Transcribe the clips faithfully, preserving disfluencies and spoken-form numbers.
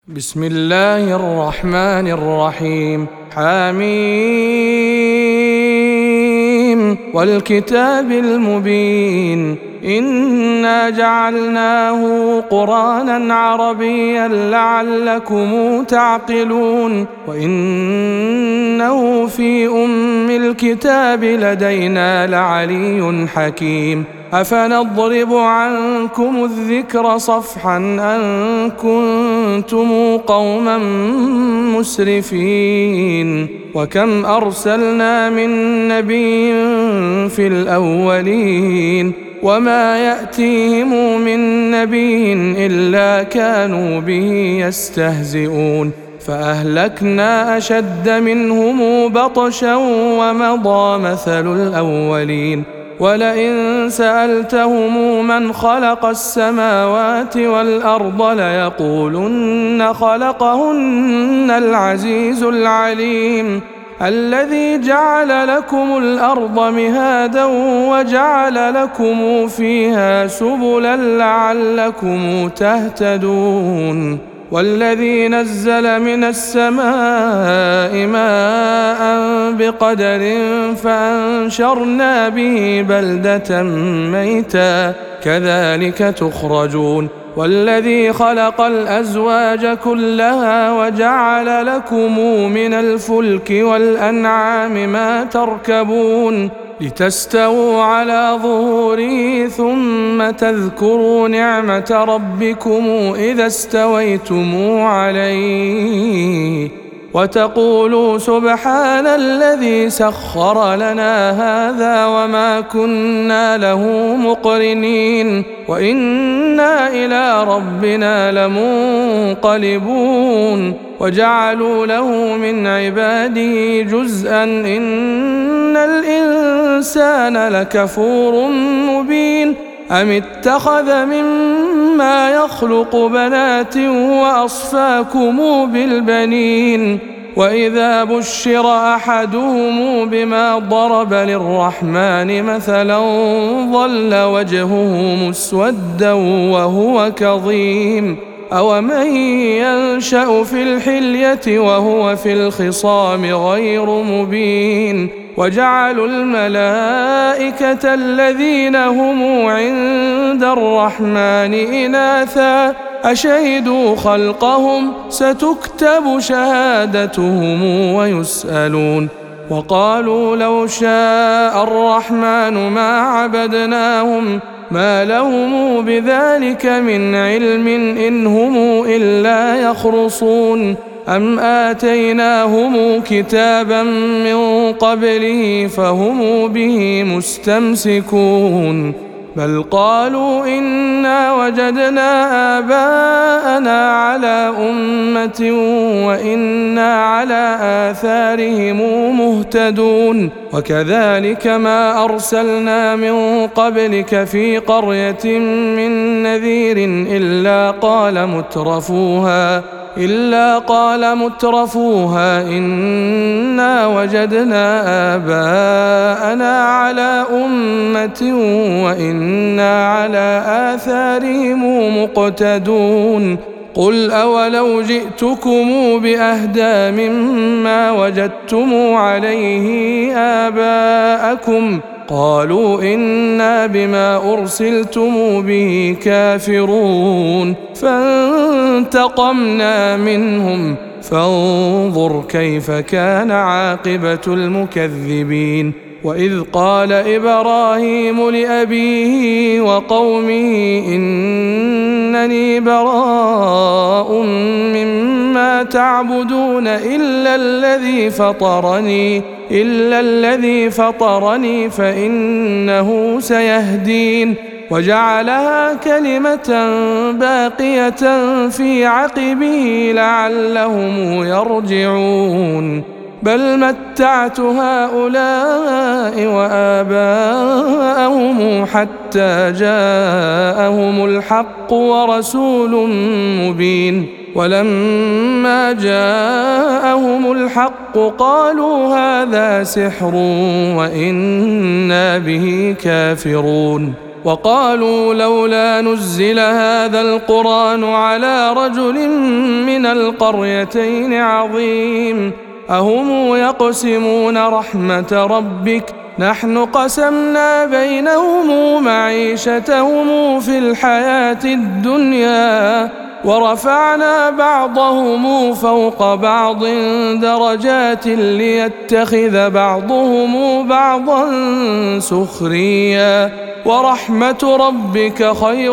بسم الله الرحمن الرحيم. حميم والكتاب المبين إنا جعلناه قرآنا عربيا لعلكم تعقلون وإنه في أم الكتاب لدينا لعلي حكيم أفنضرب عنكم الذكر صفحا أن كنتم قوما مسرفين وكم أرسلنا من نبي في الأولين وما يأتيهم من نبي إلا كانوا به يستهزئون فأهلكنا أشد منهم بطشا ومضى مثل الأولين ولئن سألتهم من خلق السماوات والأرض ليقولن خلقهن العزيز العليم الذي جعل لكم الأرض مهادا وجعل لكم فيها سبلا لعلكم تهتدون والذي نزل من السماء ماء بقدر فأنشرنا به بلدة ميتا كذلك تخرجون والذي خلق الأزواج كلها وجعل لكم من الفلك والأنعام ما تركبون لتستووا على ظهوره ثم تذكروا نعمة ربكم إذا استويتم عليه وتقولوا سبحان الذي سخر لنا هذا وما كنا له مقرنين وإنا إلى ربنا لمنقلبون وجعلوا له من عباده جزءا إن الإنسان لكفور مبين أم اتخذ مما يخلق بنات وأصفاكم بالبنين وإذا بشر أحدهم بما ضرب للرحمن مثلا ظل وجهه مسودا وهو كظيم أومن ينشأ في الحلية وهو في الخصام غير مبين وجعلوا الملائكة الذين هم عند الرحمن إناثا أشهدوا خلقهم ستكتب شهادتهم ويسألون وقالوا لو شاء الرحمن ما عبدناهم ما لهم بذلك من علم إن هم إلا يخرصون أم آتيناهم كتابا من قبله فهم به مستمسكون بل قالوا إنا وجدنا آباءنا على أمة وإنا على آثارهم مهتدون وكذلك ما أرسلنا من قبلك في قرية من نذير إلا قال مترفوها إلا قال مترفوها إنا وجدنا آباءنا على أمة وإنا على آثارهم مقتدون قل أولو جئتكم بأهدى مما وجدتم عليه آباءكم قالوا إنا بما أرسلتم به كافرون فانتقمنا منهم فانظر كيف كان عاقبة المكذبين وإذ قال إبراهيم لأبيه وقومه إنني براء مما تعبدون إلا الذي فطرني إلا الذي فطرني فإنه سيهدين وجعلها كلمة باقية في عقبه لعلهم يرجعون بل متعت هؤلاء وآباءهم حتى جاءهم الحق ورسول مبين ولما جاءهم الحق قالوا هذا سحر وإنا به كافرون وقالوا لولا نزل هذا القرآن على رجل من القريتين عظيم أهم يقسمون رحمة ربك نحن قسمنا بينهم معيشتهم في الحياة الدنيا ورفعنا بعضهم فوق بعض درجات ليتخذ بعضهم بعضا سخريا ورحمة ربك خير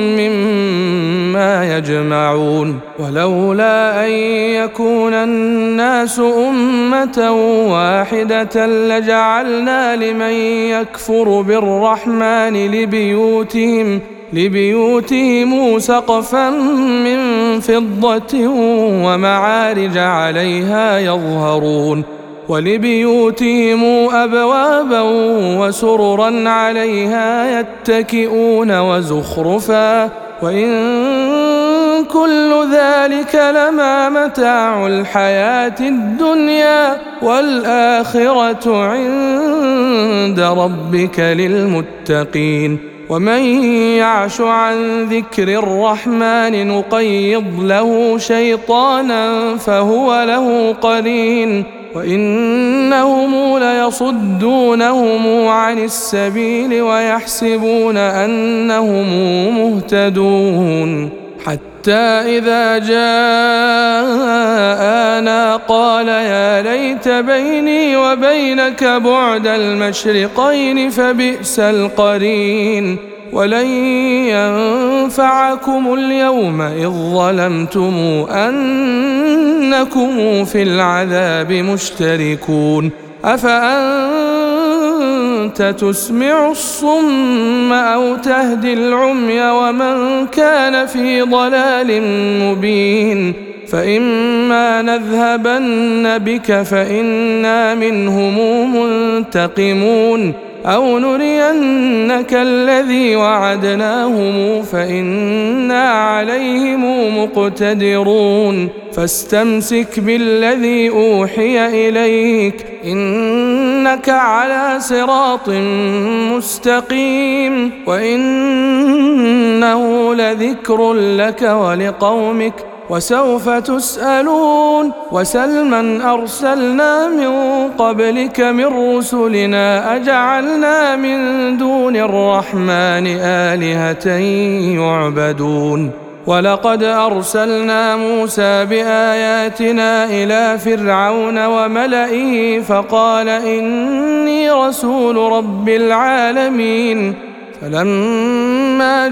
مما يجمعون ولولا أن يكون الناس أمة واحدة لجعلنا لمن يكفر بالرحمن لبيوتهم لبيوتهم سقفا من فضة ومعارج عليها يظهرون ولبيوتهم أبوابا وسررا عليها يتكئون وزخرفا وإن كل ذلك لما متاع الحياة الدنيا والآخرة عند ربك للمتقين ومن يعش عن ذكر الرحمن نقيض له شيطانا فهو له قرين وإنهم ليصدونهم عن السبيل ويحسبون أنهم مهتدون حتى إذا جاءنا قال يا ليت بيني وبينك بعد المشرقين فبئس القرين ولن ينفعكم اليوم إذ ظلمتم أنكم في العذاب مشتركون أفأنت تسمع الصم أو تهدي العمي ومن كان في ضلال مبين فإما نذهبن بك فإنا منهم منتقمون أو نرينك الذي وعدناهم فإنا عليهم مقتدرون فاستمسك بالذي أوحي إليك إنك على صراط مستقيم وإنه لذكر لك ولقومك وسوف تسألون وسل من أرسلنا من قبلك من رسلنا أجعلنا من دون الرحمن آلهة يعبدون ولقد أرسلنا موسى بآياتنا إلى فرعون وملئه فقال إني رسول رب العالمين فلما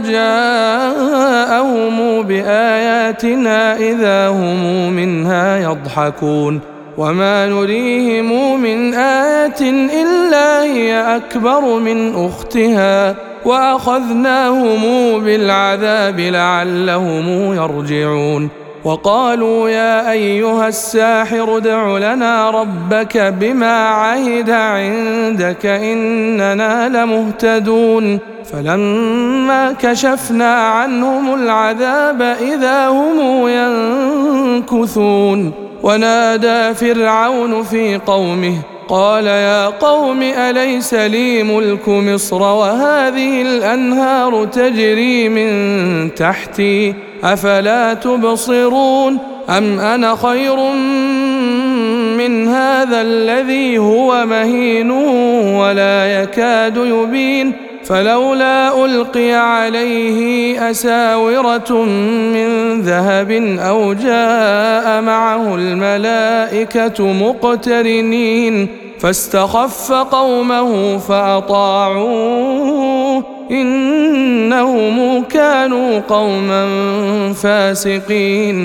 جاءهم بآياتنا إذا هم منها يضحكون وما نريهم من آية إلا هي أكبر من أختها وأخذناهم بالعذاب لعلهم يرجعون وقالوا يا أيها الساحر ادع لنا ربك بما عهد عندك إننا لمهتدون فلما كشفنا عنهم العذاب إذا هم ينكثون ونادى فرعون في قومه قال يا قوم أليس لي ملك مصر وهذه الأنهار تجري من تحتي أفلا تبصرون أم أنا خير من هذا الذي هو مهين ولا يكاد يبين فلولا ألقي عليه أساورة من ذهب أو جاء معه الملائكة مقترنين فاستخف قومه فأطاعوه إنهم كانوا قوما فاسقين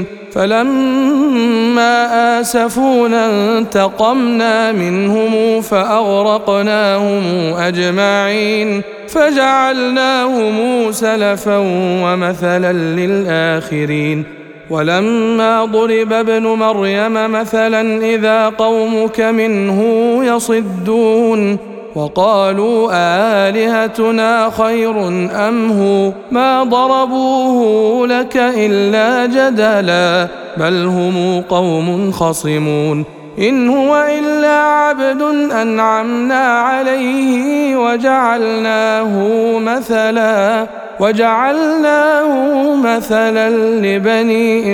فلما آسفونا انتقمنا منهم فأغرقناهم أجمعين فجعلناهم سلفا ومثلا للآخرين ولما ضرب ابن مريم مثلا إذا قومك منه يصدون وقالوا آلهتنا خير أم هو ما ضربوه لك إلا جدلا بل هم قوم خصمون إن هو إلا عبد أنعمنا عليه وجعلناه مثلا وجعلناه مثلا لبني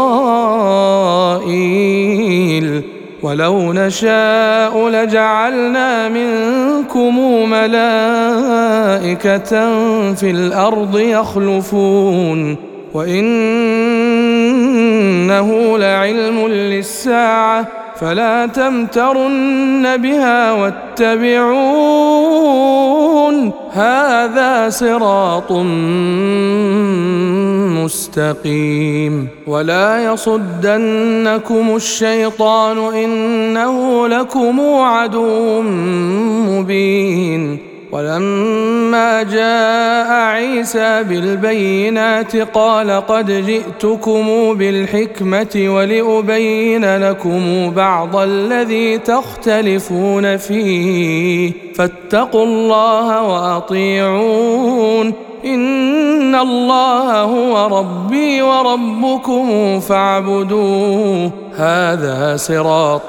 إسرائيل ولو نشاء لجعلنا منكم ملائكة في الأرض يخلفون وإنه لعلم للساعة فلا تمترن بها واتبعون هذا صراط مستقيم ولا يصدنكم الشيطان إنه لكم عدو مبين ولما جاء عيسى بالبينات قال قد جئتكم بالحكمة ولأبين لكم بعض الذي تختلفون فيه فاتقوا الله وأطيعون إن الله هو ربي وربكم فاعبدوه هذا صراط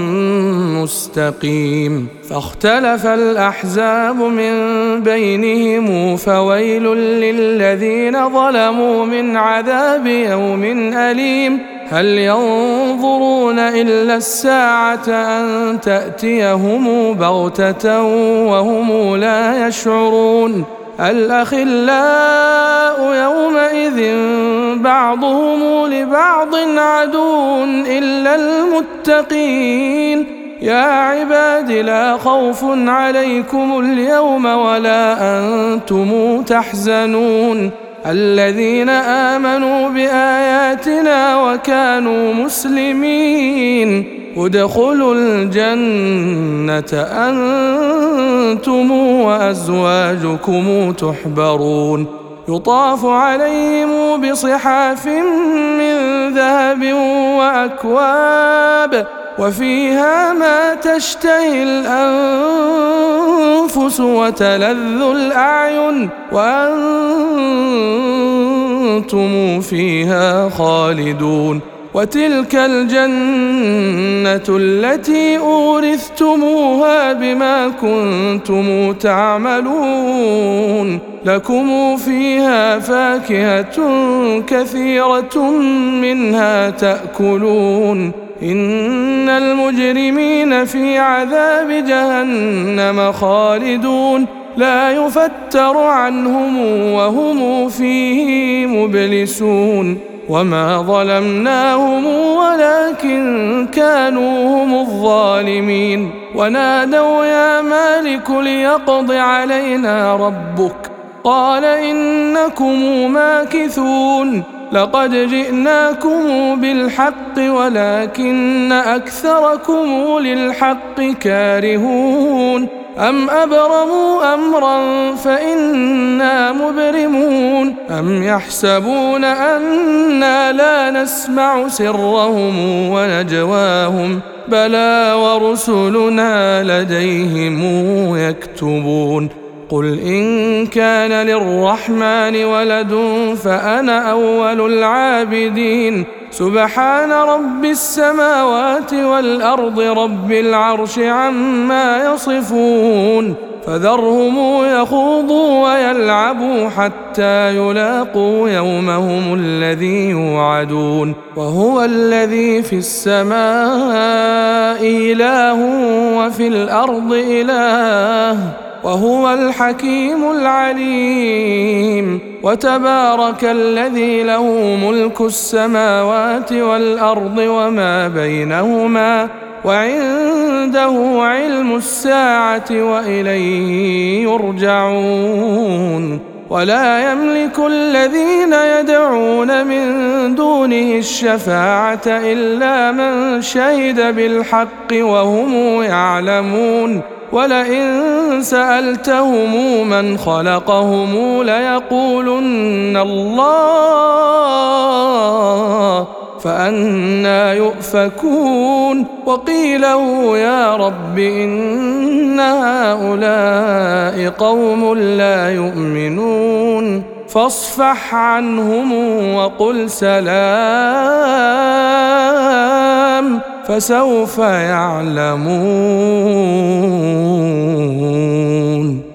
مستقيم فاختلف الأحزاب من بينهم فويل للذين ظلموا من عذاب يوم أليم هل ينظرون إلا الساعة أن تأتيهم بغتة وهم لا يشعرون الأخلاء يومئذ بعضهم لبعض عدو إلا المتقين يا عباد لا خوف عليكم اليوم ولا أنتم تحزنون الذين آمنوا بآياتنا وكانوا مسلمين ادخلوا الجنة أنتم وأزواجكم تحبرون يطاف عليهم بصحاف من ذهب وأكواب وفيها ما تشتهي الأنفس وتلذ الأعين وأنتم فيها خالدون وتلك الجنة التي أورثتموها بما كنتم تعملون لكم فيها فاكهة كثيرة منها تأكلون إن المجرمين في عذاب جهنم خالدون لا يفتر عنهم وهم فيه مبلسون وما ظلمناهم ولكن كانوا هم الظالمين ونادوا يا مالك ليقض علينا ربك قال إنكم ماكثون لقد جئناكم بالحق ولكن أكثركم للحق كارهون أم أبرموا أمرا فإنا مبرمون أم يحسبون أنا لا نسمع سرهم ونجواهم بلى ورسلنا لديهم يكتبون قل إن كان للرحمن ولد فأنا أول العابدين سبحان رب السماوات والأرض رب العرش عما يصفون فذرهم يخوضوا ويلعبوا حتى يلاقوا يومهم الذي يوعدون وهو الذي في السماء إله وفي الأرض إله وهو الحكيم العليم وتبارك الذي له ملك السماوات والأرض وما بينهما وعنده علم الساعة وإليه يرجعون ولا يملك الذين يدعون من دونه الشفاعة إلا من شهد بالحق وهم يعلمون ولئن سألتهم من خلقهم ليقولن الله فأنى يؤفكون وقيله يا رب إن هؤلاء قوم لا يؤمنون فاصفح عنهم وقل سلام فسوف يعلمون.